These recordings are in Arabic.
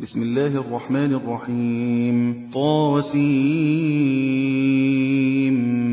بسم الله الرحمن الرحيم. طاسيم.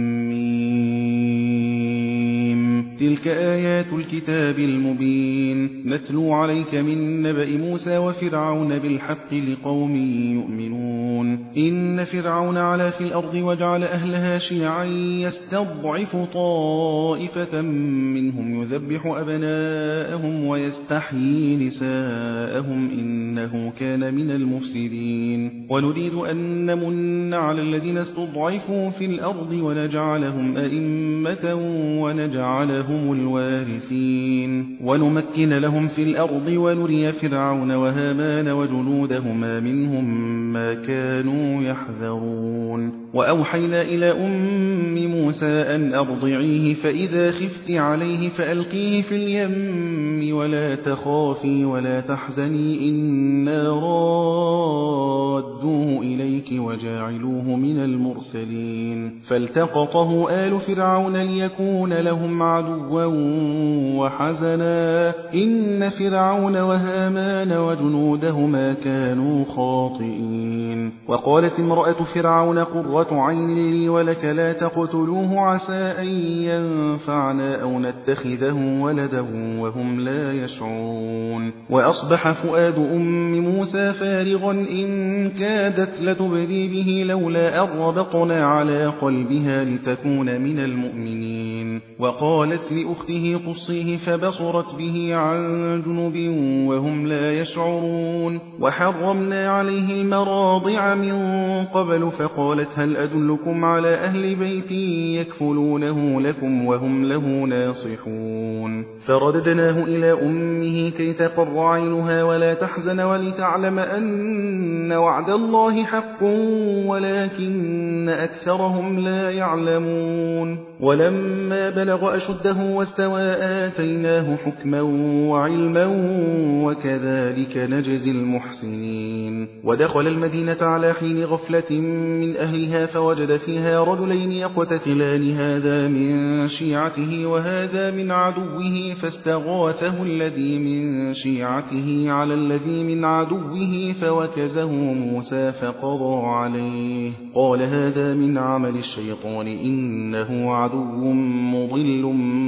تلك آيات الكتاب المبين نتلو عليك من نبأ موسى وفرعون بالحق لقوم يؤمنون. إن فرعون علا في الأرض وجعل أهلها شيعا يستضعف طائفة منهم يذبح أبناءهم ويستحيي نساءهم إنه كان من المفسدين. ونريد أن نمن على الذين استضعفوا في الأرض ونجعلهم أئمة ونجعلهم الوارثين ونمكن لهم في الأرض ونري فرعون وهامان وجنودهما منهم ما كانوا يحذرون. وأوحينا إلى أم موسى أن أرضعيه فإذا خفت عليه فألقيه في اليم ولا تخافي ولا تحزني إنا رادوه إليك وجاعلوه من المرسلين. فالتقطه آل فرعون ليكون لهم عدوا وحزنا إن فرعون وهامان وجنودهما كانوا خاطئين. وقالت امرأة فرعون قرة عين لي ولك لا تقتلوه عسى أن ينفعنا أو نتخذه ولدا وهم لا يشعرون. وأصبح فؤاد أم موسى فارغا إن كادت لتبدي به لولا أن ربطنا على قلبها لتكون من المؤمنين. وقالت لأخته قصيه فبصرت به عن جنب وهم لا يشعرون. وحرمنا عليه المراضع من قبل فقالت هل أدلكم على أهل بيت يكفلونه لكم وهم له ناصحون. فرددناه إلى أمه كي تقر عينها ولا تحزن ولتعلم أن وعد الله حق ولكن أكثرهم لا يعلمون. ولما بلغ أشده واستوى آتيناه حكما وعلما وكذلك نجزي المحسنين. ودخل المدينة على حين غفلة من أهلها فوجد فيها رجلين يقتتلان هذا من شيعته وهذا من عدوه فاستغاثه الذي من شيعته على الذي من عدوه فوكزه موسى فقضى عليه قال هذا من عمل الشيطان إنه عدو مضل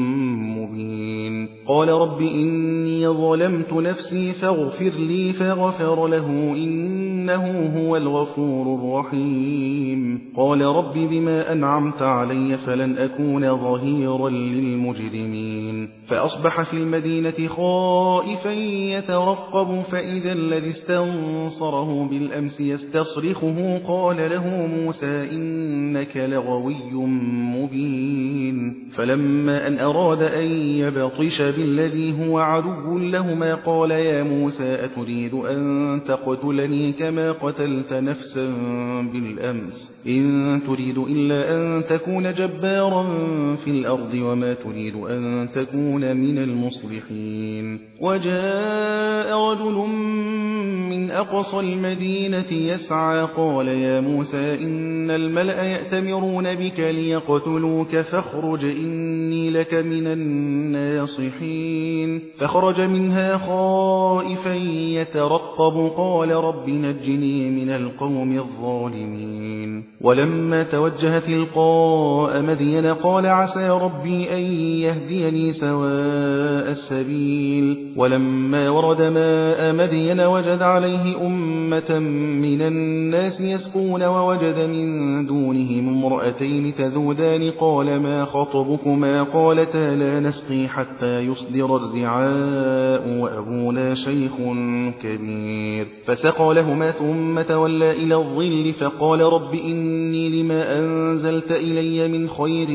مبين. قال رب إني ظلمت نفسي فاغفر لي فغفر له إنه هو الغفور الرحيم. قال رب بما أنعمت علي فلن أكون ظهيرا للمجرمين. فأصبح في المدينة خائفا يترقب فإذا الذي استنصره بالأمس يستصرخه قال له موسى إنك لغوي مبين. فلما أن أراد أن يبطش بالذي هو عدو لهما قال يا موسى أتريد أن تقتلني كما قتلت نفسا بالأمس إن تريد إلا أن تكون جبارا في الأرض وما تريد أن تكون من المصلحين. وجاء رجل من أقصى المدينة يسعى قال يا موسى إن الملأ يأتمرون بك ليقتلوك فاخرج إني لك من الناصحين. فخرج منها خائفا يترقب قال رب نجني من القوم الظالمين. ولما توجه تلقاء مدين قال عسى ربي أن يهديني سواء السبيل. ولما ورد ماء مدين وجد عليه أمة من الناس يسقون ووجد من دونهم امرأتين تذودان قال ما خطبكما قالتا لا نسقي حتى يصدر الرعاء وأبونا شيخ كبير. فسقى لهما ثم تولى إلى الظل فقال رب إني لما أنزلت إلي من خير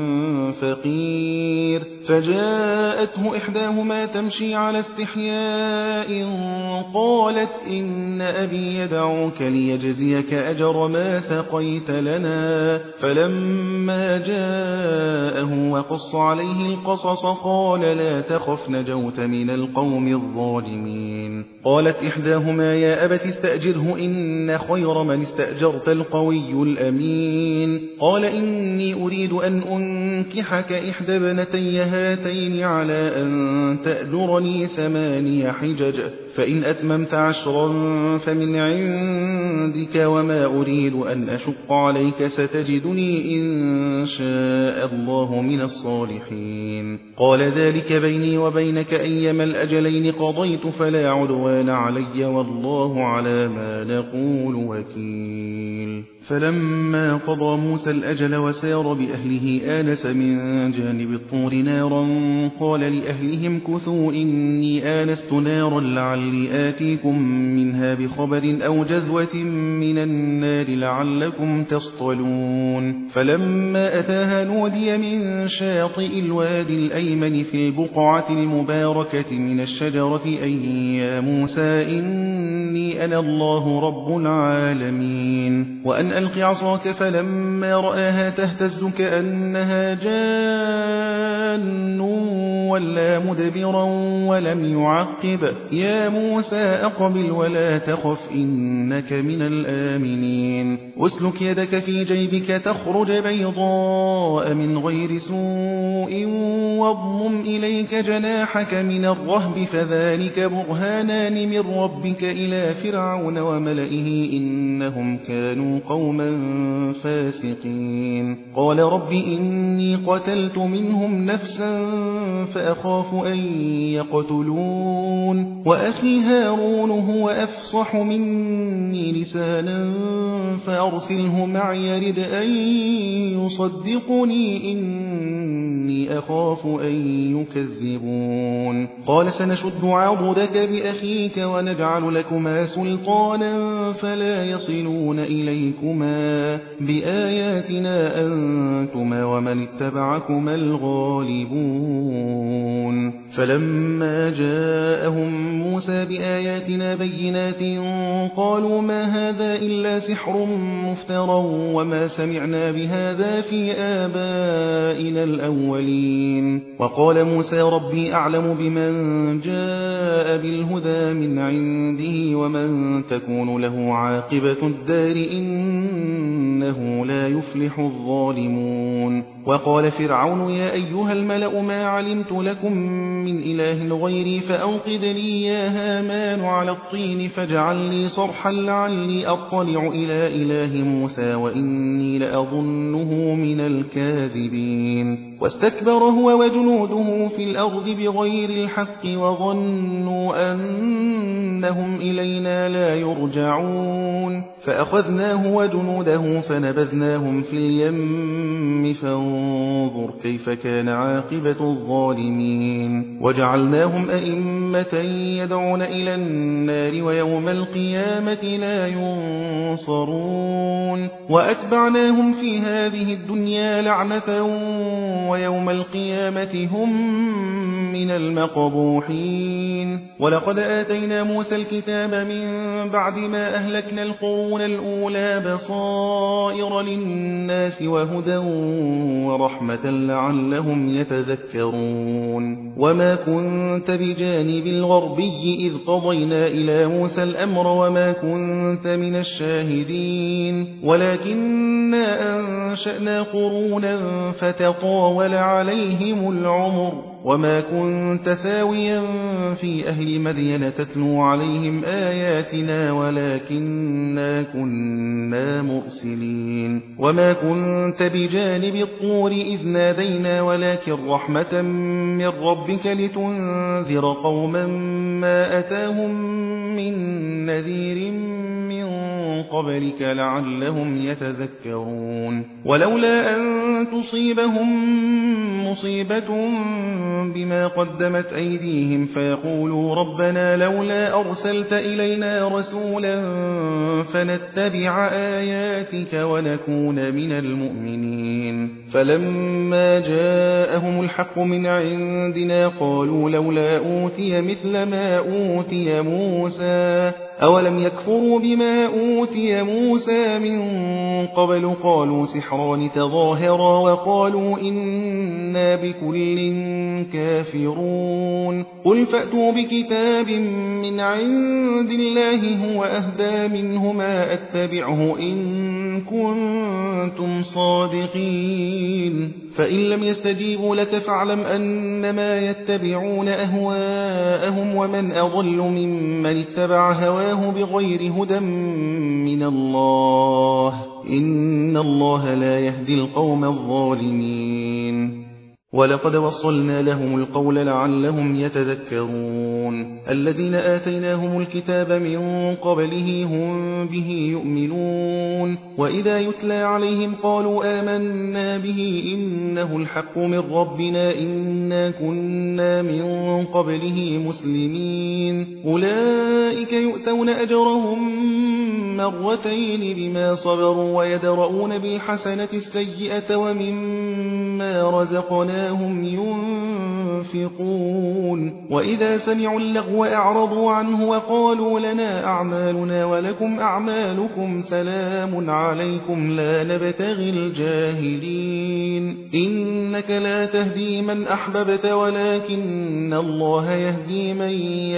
فقير. فجاءته إحداهما تمشي على استحياء قالت إن أبي يدعوك ليجزيك أجر ما سقيت لنا. فلما جاءه وقص عليه القصص قال لا تخف نجوت من القوم الظالمين. قالت إحداهما يا أبت استأجره إن خير من استأجرت القوي الأمين. قال إني أريد أن أنكحك إحدى ابنتي هاتين على أن تأجرني 8 حجج فإن أتممت 10 فمن عندك وما أريد أن أشق عليك ستجدني إن شاء الله من الصالحين. قال ذلك بيني وبينك أيما الأجلين قضيت فلا عدوان علي والله على ما نقول وكيل. فلما قضى موسى الأجل وسار بأهله آنس من جانب الطور نارا قال لأهلهم كثوا إني آنست نارا لعلي آتيكم منها بخبر أو جذوة من النار لعلكم تصطلون. فلما أتاها نودي من شاطئ الوادي الأيمن في البقعة المباركة من الشجرة أن يا موسى إني أنا الله رب العالمين وأن ألق عصاك. فلما رآها تهتز كأنها جان ولا مدبرا ولم يعقب يا موسى أقبل ولا تخف إنك من الآمنين. أسلك يدك في جيبك تخرج بيضاء من غير سوء واضمم إليك جناحك من الرهب فذلك برهانان من ربك إلى فرعون وملئه إنهم كانوا قوما فاسقين. قال رب إني قتلت منهم نفسا فأخاف أن يقتلون وأخي هارون هو أفصح مني لسانا فأرسله معي يرد أن يصدقني إني أخاف أن يكذبون. قال سنشد عضدك بأخيك ونجعل لكما سلطانا فلا يصلون إليكما بآياتنا أنتما ومن اتبعكما الغالبون. فلما جاءهم موسى بآياتنا بينات قالوا ما هذا إلا سحر مفترى وما سمعنا بهذا في آبائنا الأولين. وقال موسى ربي أعلم بمن جاء بالهدى من عنده ومن تكون له عاقبة الدار إنه لا يفلح الظالمون. وقال فرعون يا أيها الملأ ما علمت لكم من إله غيري فأوقد لي يا هامان على الطين فاجعل لي صرحا لعلي أطلع إلى إله موسى وإني لأظنه من الكاذبين. واستكبر هو وجنوده في الأرض بغير الحق وظنوا أنهم إلينا لا يرجعون فأخذناه وجنوده فنبذناهم في اليم فانظر كيف كان عاقبة الظالمين. وجعلناهم أئمة يدعون إلى النار ويوم القيامة لا ينصرون. وأتبعناهم في هذه الدنيا لعنة ويوم القيامة هم من المقبوحين. ولقد آتينا موسى الكتاب من بعد ما أهلكنا القرون الأولى بصائر للناس وهدى ورحمة لعلهم يتذكرون. وما كنت بجانب الغربي إذ قضينا إلى موسى الأمر وما كنت من الشاهدين ولكننا أنشأنا قرونا فتطاول عليهم العمر وما كنت ساويا في أهل مدين تتلو عليهم آياتنا ولكننا كنا مرسلين. وما كنت بجانب الطور إذ نادينا ولكن رحمة من ربك لتنذر قوما ما أتاهم من نذير من قبلك لعلهم يتذكرون. ولولا أن تصيبهم مصيبة بما قدمت أيديهم فيقولوا ربنا لولا أرسلت إلينا رسولا فنتبع آياتك ونكون من المؤمنين فلما جاءهم الحق من عندنا قالوا لولا أوتي مثل ما أوتي موسى أولم يكفروا بما أوتي موسى من قبل قالوا سحران تظاهرا وقالوا إنا بكل كافرون قل فأتوا بكتاب من عند الله هو أهدى منهما أتبعه إن كنتم صادقين فإن لم يستجيبوا لك فاعلم أنما يتبعون أهواءهم ومن أضل ممن اتبع هواه بغير هدى من الله إن الله لا يهدي القوم الظالمين ولقد وصلنا لهم القول لعلهم يتذكرون الذين آتيناهم الكتاب من قبله هم به يؤمنون وإذا يتلى عليهم قالوا آمنا به إنه الحق من ربنا إنا كنا من قبله مسلمين أولئك يؤتون أجرهم مرتين بما صبروا ويدرؤون بالحسنة السيئة ومما رزقناهم ينفقون وإذا سمعوا اللغو أعرضوا عنه وقالوا لنا أعمالنا ولكم أعمالكم سلام عليكم لا نبتغي الجاهلين إنك لا تهدي من أحببت ولكن الله يهدي من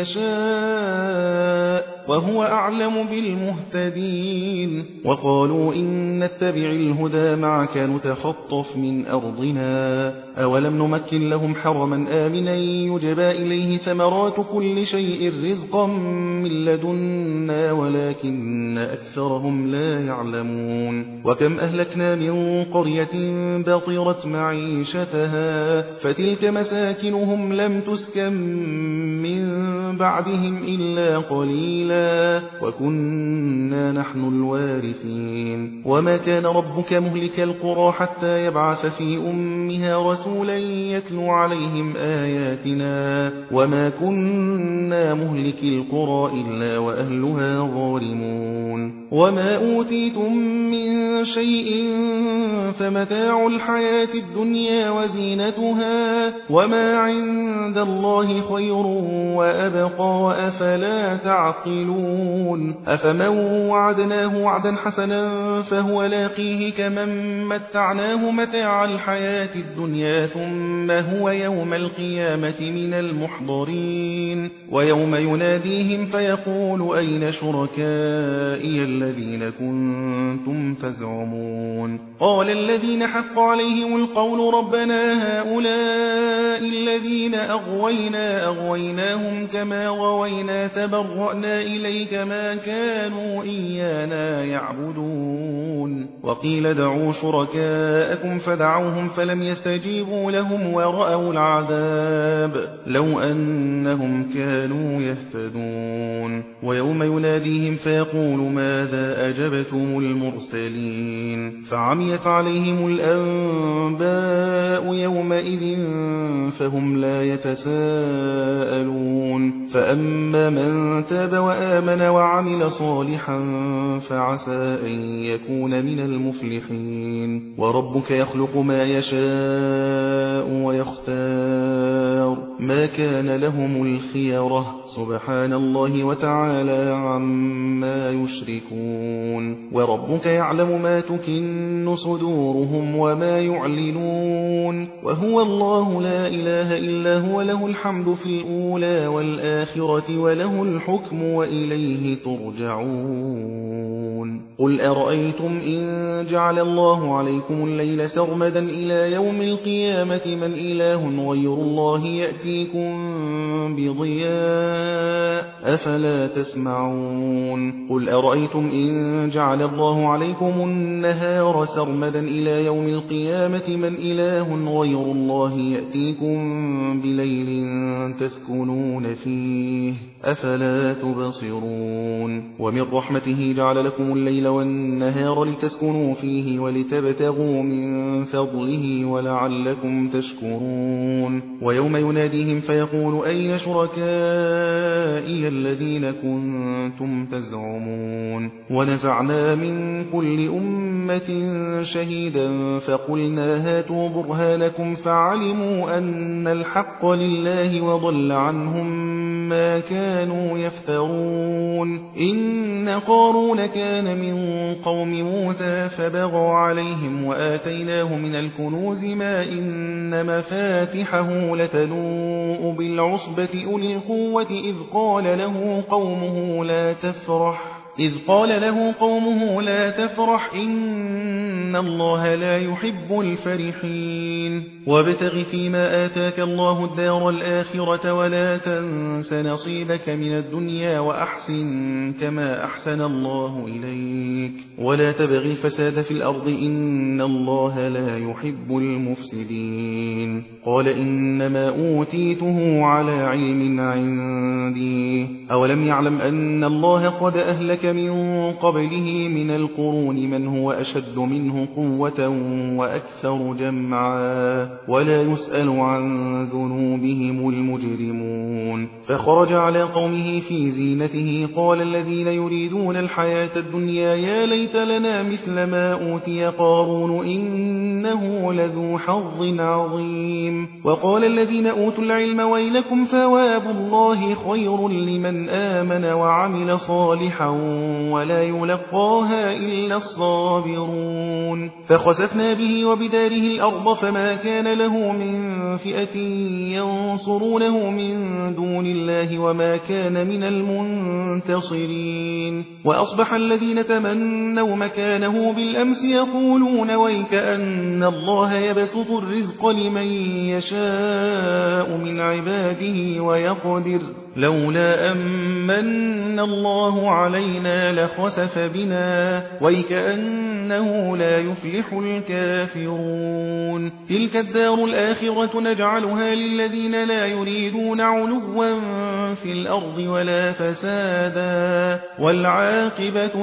يشاء وهو أعلم بالمهتدين وقالوا إن نتبع الهدى معك نتخطف من أرضنا أولم نمكن لهم حرما آمنا يجبى إليه ثمرات كل شيء رزقا من لدنا ولكن أكثرهم لا يعلمون وكم أهلكنا من قرية بطرت معيشتها فتلك مساكنهم لم تسكن من بعدهم إلا قليلا وكنا نحن الوارثين وما كان ربك مهلك القرى حتى يبعث في أمها رسولا يتلو عليهم آياتنا وما كنا مهلك القرى إلا وأهلها ظالمون وما أوتيتم من شيء فمتاع الحياة الدنيا وزينتها وما عند الله خير وأبقى أفلا تعقلون أفمن وعدناه وعدا حسنا فهو لاقيه كمن متعناه متاع الحياة الدنيا ثم هو يوم القيامة من المحضرين ويوم يناديهم فيقول أين شركائي الذين كنتم تزعمون قال الذين حق عليهم القول ربنا هؤلاء الذين أغويناهم كما غوينا تبرأنا إليك ما كانوا إيانا يعبدون وقيل ادعوا شركاءكم فدعوهم فلم يستجيبوا لهم ورأوا العذاب لو أنهم كانوا يهتدون ويوم يناديهم فيقول ماذا أجبتم المرسلين فعميت عليهم الأنباء يومئذ فهم لا يتساءلون فأما من تاب وآمن وعمل صالحا فعسى أن يكون من المفلحين وربك يخلق ما يشاء ويختار ما كان لهم الخيرة سبحان الله وتعالى عما يشركون وربك يعلم ما تكن صدورهم وما يعلنون وهو الله لا إله إلا هو له الحمد في الأولى والآخرة وله الحكم وإليه ترجعون قل أرأيتم إن جعل الله عليكم الليل سرمدا إلى يوم القيامة من إله غير الله يأتيكم بضياء أفلا تسمعون قل أرأيتم إن جعل الله عليكم النهار سرمدا إلى يوم القيامة من إله غير الله يأتيكم بليل تسكنون فيه أفلا تبصرون ومن رحمته جعل لكم الليل والنهار لتسكنوا فيه ولتبتغوا من فضله ولعلكم تشكرون ويوم يناديهم فيقول أين شركائي الذين كنتم تزعمون يحكمون ونزعنا من كل أمة شهيدا فقلنا هاتوا برهانكم فعلموا أن الحق لله وضل عنهم ما كانوا يفترون إن قارون كان من قوم موسى فبغى عليهم وآتيناه من الكنوز ما إن مفاتحه لتنوء بالعصبة أولي القوة إذ قال له قومه لا تفرح إن الله لا يحب الفرحين وابتغ فيما آتاك الله الدار الآخرة ولا تنس نصيبك من الدنيا وأحسن كما أحسن الله إليك ولا تبغ الفساد في الأرض إن الله لا يحب المفسدين قال إنما أوتيته على علم عندي أولم يعلم أن الله قد أهلك من قبله من القرون من هو أشد منه قوة وأكثر جمعا ولا يسأل عن ذنوبهم المجرمون فخرج على قومه في زينته قال الذين يريدون الحياة الدنيا يا ليت لنا مثل ما أوتي قارون إنه لذو حظ عظيم وقال الذين أوتوا العلم ويلكم ثواب الله خير لمن آمن وعمل صالحا ولا يلقاها إلا الصابرون فخسفنا به وبداره الأرض فما كان له من فئة ينصرونه من دون الله وما كان من المنتصرين وأصبح الذين تمنوا مكانه بالأمس يقولون ويك أن الله يبسط الرزق لمن يشاء من عباده ويقدر لولا أمن الله علينا لخسف بنا ويكأنه لا يفلح الكافرون تلك الدار الآخرة نجعلها للذين لا يريدون علوا في الأرض ولا فسادا والعاقبة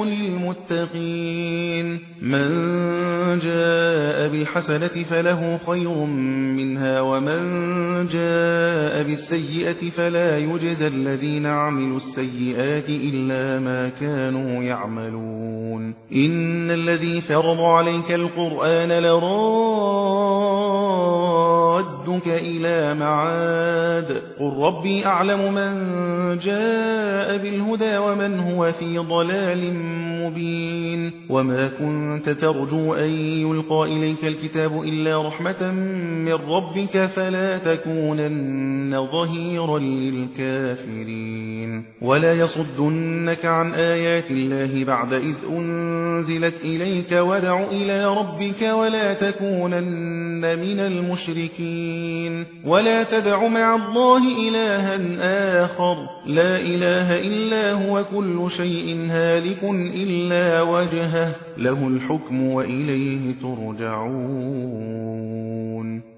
للمتقين من جاء بالحسنة فله خير منها ومن جاء بالسيئة فلا يجزى الذين عملوا السيئات إلا ما كانوا يعملون إن الذي فرض عليك القرآن لرادك إلى معاد قل ربي أعلم من جاء بالهدى ومن هو في ضلال مبين وما كنت ترجو أن يلقى إليك الكتاب إلا رحمة من ربك فلا تكونن ظهيرا للكافرين ولا يصدنك عن آيات الله بعد إذ أنزلت إليك ودع إلى ربك ولا تكونن من المشركين ولا تدع مع الله إلها آخر لا إله إلا هو كل شيء هالك إلا وجهه له الحكم وإليه ترجعون